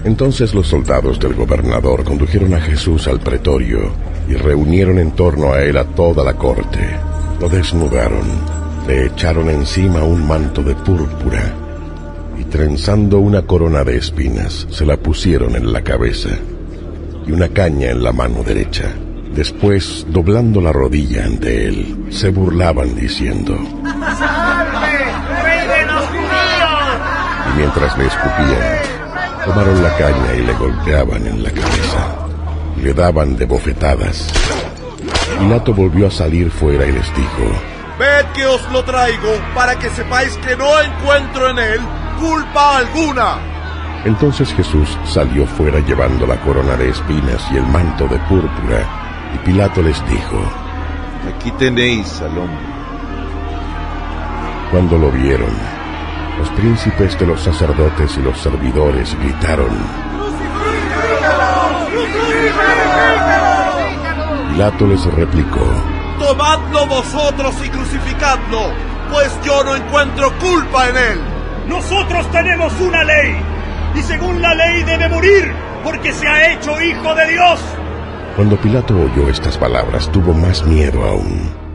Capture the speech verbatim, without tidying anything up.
Entonces los soldados del gobernador condujeron a Jesús al pretorio y reunieron en torno a él a toda la corte. Lo desnudaron, le echaron encima un manto de púrpura y trenzando una corona de espinas se la pusieron en la cabeza y una caña en la mano derecha. Después, doblando la rodilla ante él, se burlaban diciendo: ¡Salve, rey de los judíos! Y mientras le escupían, tomaron la caña y le golpeaban en la cabeza. Le daban de bofetadas. Pilato volvió a salir fuera y les dijo: Ved que os lo traigo para que sepáis que no encuentro en él culpa alguna. Entonces Jesús salió fuera llevando la corona de espinas y el manto de púrpura. Y Pilato les dijo: Aquí tenéis al hombre. Cuando lo vieron, los príncipes de los sacerdotes y los servidores gritaron: Pilato les replicó: Tomadlo vosotros y crucificadlo, pues yo no encuentro culpa en él. Nosotros tenemos una ley, y según la ley debe morir, porque se ha hecho hijo de Dios. Cuando Pilato oyó estas palabras, tuvo más miedo aún.